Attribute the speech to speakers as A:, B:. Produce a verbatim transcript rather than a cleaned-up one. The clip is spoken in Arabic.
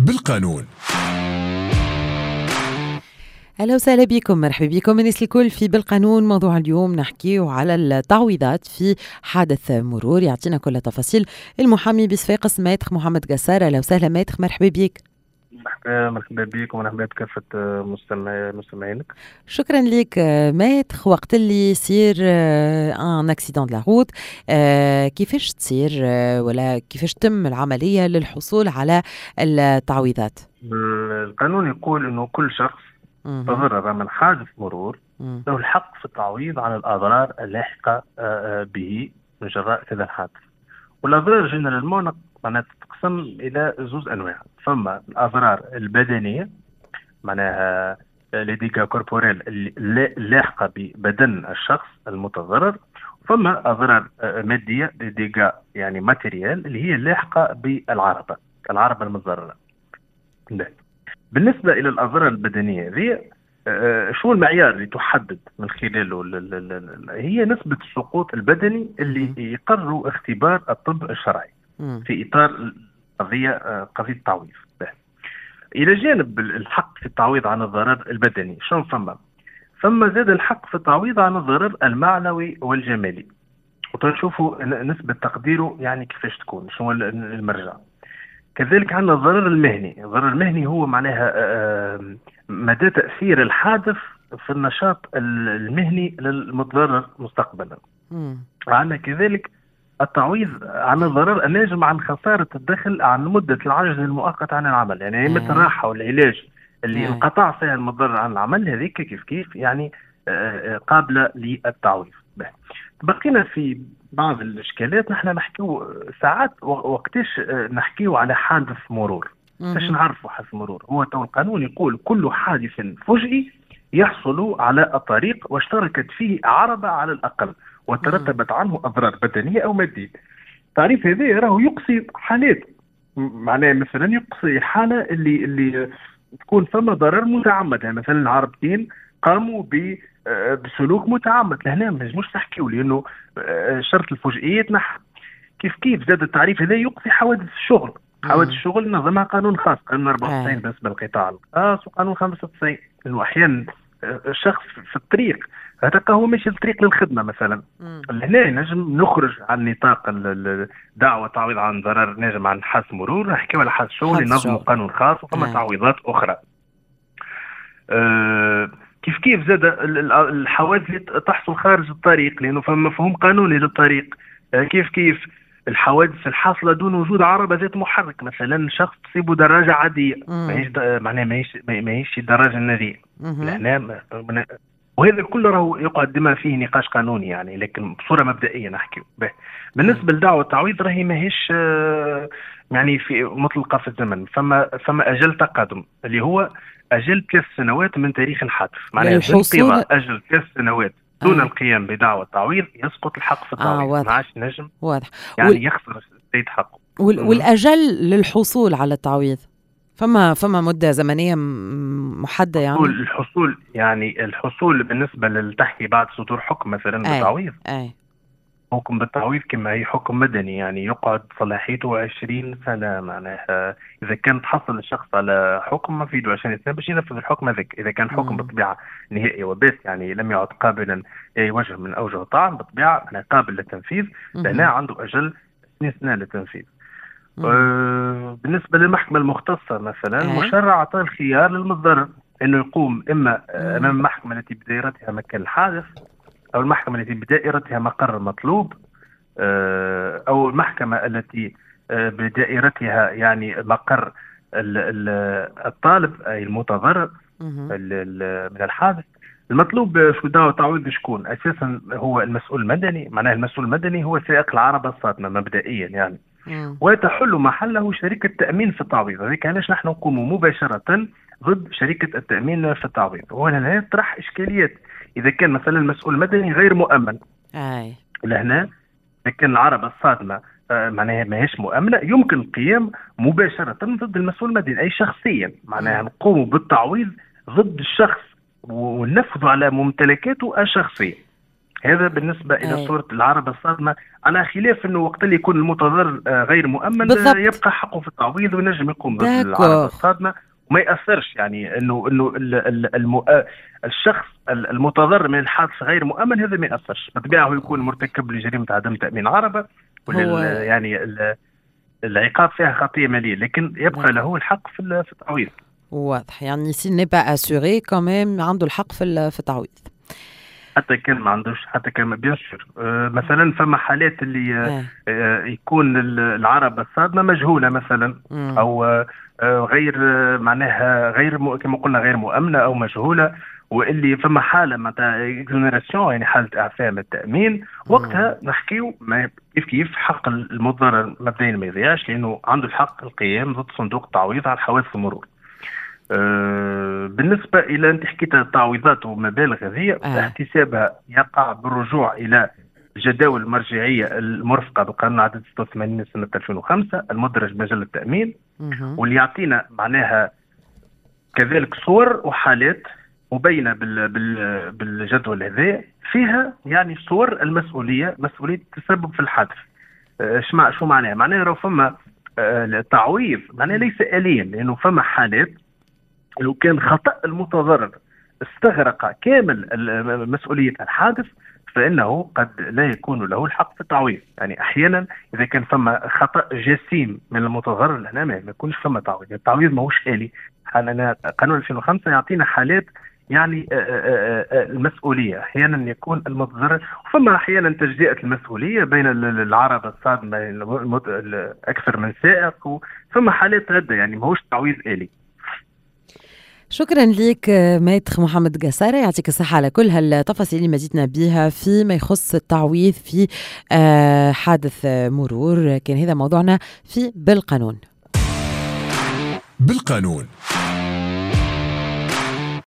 A: بالقانون.
B: أهلا وسهلا بكم، مرحبا بكم الناس الكل في بالقانون. موضوع اليوم نحكيه على التعويضات في حادث مرور. يعطينا كل تفاصيل المحامي بصفاقس مايتر محمد قصار. أهلا وسهلا مايتر، مرحبا بك.
C: مرحبا بك ومرحبا بكافة مستمعينك.
B: شكرا لك مايتر. وقت اللي يصير ان اكسيدون دو لا روت، كيفاش تصير ولا كيفاش تم العملية للحصول على التعويضات؟
C: القانون يقول انه كل شخص تضرر من حادث مرور له الحق في التعويض عن الأضرار اللاحقة به من جراء هذا الحادث. والأضرار جنرالمون معناتها تقسم إلى زوج أنواع. فما الأضرار البدنية، معناها لي ديغا كوربوريل اللاحقة ببدن الشخص المتضرر، فما أضرار مادية لي ديغا يعني ماتيريال اللي هي اللاحقة بالعربة العربة المتضررة. بالنسبة إلى الأضرار البدنية ذي، شو المعيار اللي تحدد من خلاله؟ هي نسبة السقوط البدني اللي يقرر اختبار الطب الشرعي في إطار قضية قضية التعويض. إلى جانب الحق في التعويض عن الضرر البدني، شو فما؟ فما زاد الحق في التعويض عن الضرر المعنوي والجمالي، وتشوفوا نسبة تقديره يعني كيفاش تكون، شو المرجع. كذلك عندنا الضرر المهني. الضرر المهني هو معناها مدى تأثير الحادث في النشاط المهني للمتضرر مستقبلا. عندنا كذلك التعويض عن الضرر الناجم عن خسارة الدخل عن مدة العجز المؤقت عن العمل، يعني أيام الراحة والعلاج اللي انقطع فيها المتضرر عن العمل، هذيك كيف كيف يعني قابلة للتعويض. بقينا في بعض الاشكالات. نحن نحكيو ساعات وقتاش نحكيو على حادث مرور، باش نعرفوا حادث مرور. هو تو القانون يقول كل حادث فجئي يحصل على الطريق واشتركت فيه عربة على الأقل وترتبت عنه أضرار بدنية أو مادية. تعريف هذا راهو يقصي حالات، معناه مثلا يقصي حالة اللي اللي تكون فما ضرر متعمد، يعني مثلا العربتين قاموا ب بسلوك متعمد. لهنا ما نجموش نحكيو لانه شرط الفجئيات نحن كيف كيف زاد التعريف هذا يقصي حوادث الشغل. حوادث الشغل نظمها قانون خاص، قانون أربعة وتسعين بالنسبه للقطاع الخاص، وقانون خمسة وتسعين انه احيانا الشخص في الطريق هذا هو ماشي الطريق للخدمه مثلا. لهنا نجم نخرج عن نطاق الدعوه تعويض عن ضرر ناجم عن حادث مرور، نحكيو على حادث شغل ينظموا قانون خاص وفما تعويضات اخرى. أه كيف كيف زاد الحوادث تحصل خارج الطريق لأنه فما مفهوم قانوني للطريق. كيف كيف الحوادث الحاصلة دون وجود عربة ذات محرك، مثلا شخص تصيبه دراجة عادية ماهيش معناها ماهيش ماهيش دراجة نارية. لهنا وهذا كله راهو يقدم فيه نقاش قانوني يعني، لكن بصورة مبدئية نحكي به. بالنسبة لدعوة التعويض راهي ماهيش يعني في مطلقة في الزمن. فما فما أجل تقادم اللي هو أجل ثلاث سنوات من تاريخ الحادث، معناها بانقضاء أجل ثلاث سنوات دون آه. القيام بدعوى التعويض يسقط الحق في التعويض. آه ما عادش نجم
B: واضح
C: يعني وال... يخسر السيد حقه.
B: وال... والأجل للحصول على التعويض فما فما مدة زمنية محددة يعني؟
C: الحصول يعني الحصول بالنسبة للتحكي بعد صدور حكم مثلا
B: أي.
C: بالتعويض
B: أي.
C: حكم بالتعويض كما هي حكم مدني، يعني يقعد صلاحيته عشرين سنة. معناها إذا كان تحصل الشخص على حكم ما فيده عشان سنة باش ينفذ الحكم هذاك. إذا كان حكم بطبيعة نهائي وبات يعني لم يعد قابلا أي وجه من أوجه الطعن، بطبيعة أنا قابل للتنفيذ، لأنه عنده أجل اثنين سنة للتنفيذ. أه بالنسبة للمحكمة المختصة مثلا أه. مشرع أعطى الخيار للمتضرر أنه يقوم إما أمام المحكمة التي بدائرتها مكان الحادث، أو المحكمة التي بدائرتها مقر المطلوب، أو المحكمة التي بدائرتها يعني مقر الطالب أي المتضرر من الحادث. المطلوب في دعوى تعويض شكون؟ أساسا هو المسؤول المدني، معناه المسؤول المدني هو سائق العربة الصادمة مبدئيا يعني، وتحل محله شركة تأمين في التعويض. هذيك علاش نحن نقوم مباشرة ضد شركة التأمين في التعويض. وهنا يطرح إشكاليات إذا كان مثلا المسؤول المدني غير مؤمن.
B: أي.
C: لهنا إذا كان العربة الصادمة آه معناها ماهيش مؤمنة، يمكن القيام مباشرة ضد المسؤول المدني أي شخصيا، معناها نقوم بالتعويض ضد الشخص وننفذ على ممتلكاته الشخصية. هذا بالنسبة إلى أي. صورة العربة الصادمة، على خلاف أنه وقت اللي يكون المتضرر غير مؤمن بالضبط. يبقى حقه في التعويض وينجم يقوم ضد العربة الصادمة وما يأثرش. يعني أنه أنه المؤ... الشخص المتضرر من الحادث غير مؤمن هذا ما يأثرش، بطبيعه يكون مرتكب لجريمة عدم تأمين عربة ولا يعني العقاب فيها خطية مالية، لكن يبقى له الحق في في التعويض.
B: واضح، يعني سي ني با اسوري كمان عنده الحق في في التعويض
C: حتى كان ما عندوش، حتى كان بيان سور. آه مثلا فما حالات اللي آه يكون العربة الصادمة مجهولة مثلا مم. او آه غير آه معناها غير كما قلنا غير مؤمنة او مجهولة، واللي فما حالة معناتها اكزونيراسيون يعني حالة اعفاء من التأمين، وقتها نحكيو كيف كيف حق المتضرر مبدئيا ما يضيعش، لانه عنده الحق القيام ضد صندوق التعويض على حوادث المرور. أه بالنسبة إلى أنت حكيت التعويضات ومبالغ هذه آه. احتسابها يقع بالرجوع إلى الجداول المرجعية المرفقة بقانون عدد ستة وثمانين سنة ألفين وخمسة المدرج بمجلة التأمين، واللي يعطينا معناها كذلك صور وحالات مبينة بال بال بالجدول هذا، فيها يعني صور المسؤولية، مسؤولية التسبب في الحادث. أه شو معناها؟ معناها لو فما أه التعويض معناها ليس آليا، لأنه فما حالات لو كان خطأ المتضرر استغرق كامل مسؤولية الحادث فإنه قد لا يكون له الحق في التعويض. يعني أحيانا إذا كان فما خطأ جسيم من المتضرر هنا ما يكونش فما تعويض، التعويض ماهوش آلي. قانون ألفين وخمسة يعطينا حالات يعني المسؤولية، أحيانا يكون المتضرر، وفما أحيانا تجزئة المسؤولية بين العربة الصادمة أكثر من سائق، وفما حالات عدة يعني ماهوش تعويض آلي.
B: شكرا لك مايتر محمد قسارة، يعطيك الصحة على كل هالتفاصيل اللي مزيدنا بها فيما يخص التعويض في حادث مرور. كان هذا موضوعنا في بالقانون.
A: بالقانون.